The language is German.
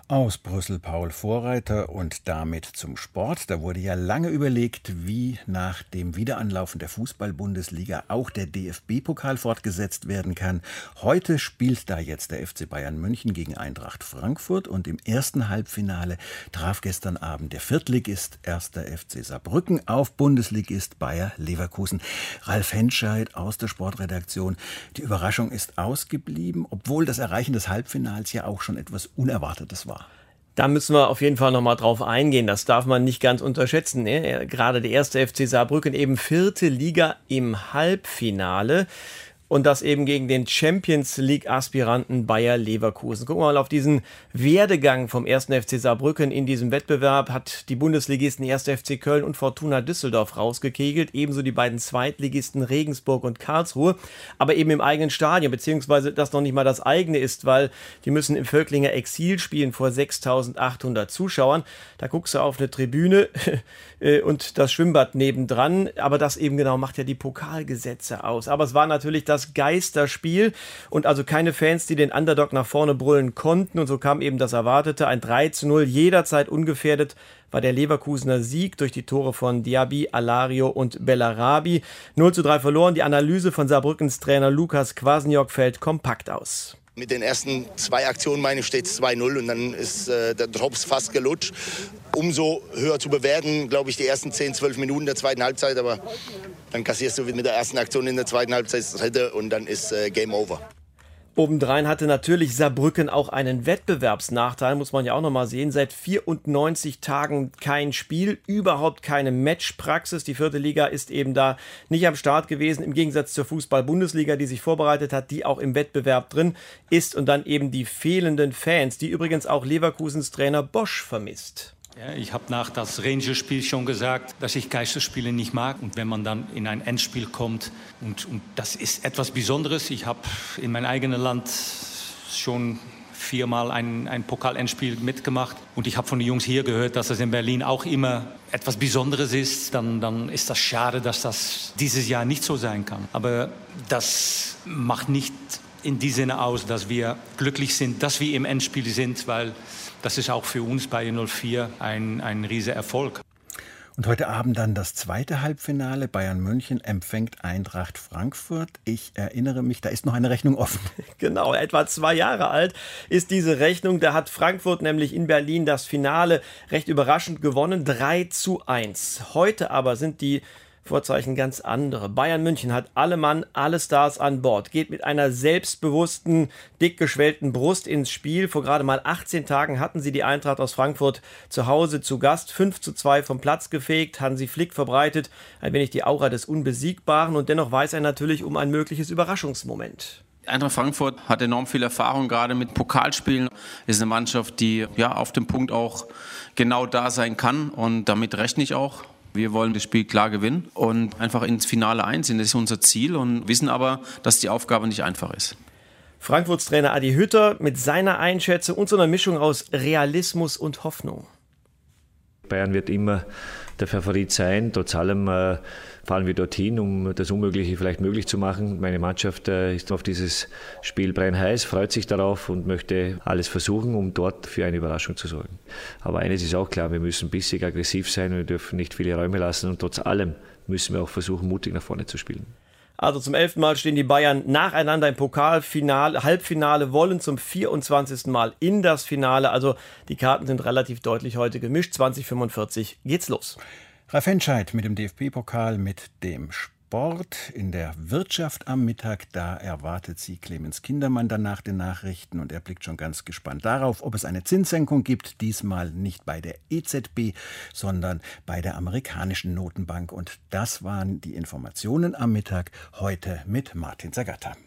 Aus Brüssel Paul Vorreiter und damit zum Sport. Da wurde ja lange überlegt, wie nach dem Wiederanlaufen der Fußball-Bundesliga auch der DFB-Pokal fortgesetzt werden kann. Heute spielt da jetzt der FC Bayern München gegen Eintracht Frankfurt und im ersten Halbfinale traf gestern Abend der Viertligist 1. FC Saarbrücken auf Bundesligist Bayer Leverkusen. Ralf Henscheid aus der Sportredaktion. Die Überraschung ist ausgeblieben, obwohl das Erreichen des Halbfinals ja auch schon etwas Unerwartetes war. Da müssen wir auf jeden Fall nochmal drauf eingehen. Das darf man nicht ganz unterschätzen. Ne? Gerade der erste FC Saarbrücken, eben 4. Liga im Halbfinale. Und das eben gegen den Champions-League-Aspiranten Bayer Leverkusen. Gucken wir mal auf diesen Werdegang vom 1. FC Saarbrücken in diesem Wettbewerb. Hat die Bundesligisten 1. FC Köln und Fortuna Düsseldorf rausgekegelt. Ebenso die beiden Zweitligisten Regensburg und Karlsruhe. Aber eben im eigenen Stadion, beziehungsweise das noch nicht mal das eigene ist, weil die müssen im Völklinger Exil spielen vor 6.800 Zuschauern. Da guckst du auf eine Tribüne und das Schwimmbad nebendran. Aber das eben genau macht ja die Pokalgesetze aus. Aber es war natürlich das Geisterspiel und also keine Fans, die den Underdog nach vorne brüllen konnten, und so kam eben das Erwartete, ein 3:0, jederzeit ungefährdet war der Leverkusener Sieg durch die Tore von Diaby, Alario und Bellarabi. 0:3 verloren, die Analyse von Saarbrückens Trainer Lukas Kwasniok fällt kompakt aus. Mit den ersten 2 Aktionen, meine ich, steht es 2:0 und dann ist der Drops fast gelutscht. Umso höher zu bewerten, glaube ich, die ersten 10, 12 Minuten der zweiten Halbzeit. Aber dann kassierst du mit der ersten Aktion in der zweiten Halbzeit das dritte und dann ist Game Over. Obendrein hatte natürlich Saarbrücken auch einen Wettbewerbsnachteil, muss man ja auch nochmal sehen. Seit 94 Tagen kein Spiel, überhaupt keine Matchpraxis. Die 4. Liga ist eben da nicht am Start gewesen, im Gegensatz zur Fußball-Bundesliga, die sich vorbereitet hat, die auch im Wettbewerb drin ist. Und dann eben die fehlenden Fans, die übrigens auch Leverkusens Trainer Bosch vermisst. Ja, ich habe nach das Rangers-Spiel schon gesagt, dass ich Geisterspiele nicht mag. Und wenn man dann in ein Endspiel kommt, und das ist etwas Besonderes. Ich habe in meinem eigenen Land schon 4-mal ein Pokal-Endspiel mitgemacht. Und ich habe von den Jungs hier gehört, dass das in Berlin auch immer etwas Besonderes ist. Dann ist das schade, dass das dieses Jahr nicht so sein kann. Aber das macht nicht in diesem Sinne aus, dass wir glücklich sind, dass wir im Endspiel sind, weil das ist auch für uns bei 04 ein riesiger Erfolg. Und heute Abend dann das zweite Halbfinale. Bayern München empfängt Eintracht Frankfurt. Ich erinnere mich, da ist noch eine Rechnung offen. Genau, etwa 2 Jahre alt ist diese Rechnung. Da hat Frankfurt nämlich in Berlin das Finale recht überraschend gewonnen, 3:1. Heute aber sind die Vorzeichen ganz andere. Bayern München hat alle Mann, alle Stars an Bord, geht mit einer selbstbewussten, dick geschwellten Brust ins Spiel. Vor gerade mal 18 Tagen hatten sie die Eintracht aus Frankfurt zu Hause zu Gast, 5:2 vom Platz gefegt. Hansi Flick verbreitet ein wenig die Aura des Unbesiegbaren und dennoch weiß er natürlich um ein mögliches Überraschungsmoment. Eintracht Frankfurt hat enorm viel Erfahrung, gerade mit Pokalspielen. Ist eine Mannschaft, die auf dem Punkt auch genau da sein kann, und damit rechne ich auch. Wir wollen das Spiel klar gewinnen und einfach ins Finale einziehen. Das ist unser Ziel, und wissen aber, dass die Aufgabe nicht einfach ist. Frankfurts Trainer Adi Hütter mit seiner Einschätzung und so einer Mischung aus Realismus und Hoffnung. Bayern wird immer der Favorit sein. Trotz allem fahren wir dorthin, um das Unmögliche vielleicht möglich zu machen. Meine Mannschaft ist auf dieses Spiel brennheiß, freut sich darauf und möchte alles versuchen, um dort für eine Überraschung zu sorgen. Aber eines ist auch klar, wir müssen bissig aggressiv sein und wir dürfen nicht viele Räume lassen. Und trotz allem müssen wir auch versuchen, mutig nach vorne zu spielen. Also zum 11. Mal stehen die Bayern nacheinander im Pokalfinale, Halbfinale, wollen zum 24. Mal in das Finale. Also die Karten sind relativ deutlich heute gemischt. 20:45 geht's los. Ralf Henscheid mit dem DFB-Pokal, mit dem Sport. In der Wirtschaft am Mittag, da erwartet sie Clemens Kindermann dann nach den Nachrichten, und er blickt schon ganz gespannt darauf, ob es eine Zinssenkung gibt. Diesmal nicht bei der EZB, sondern bei der amerikanischen Notenbank. Und das waren die Informationen am Mittag heute mit Martin Zagatta.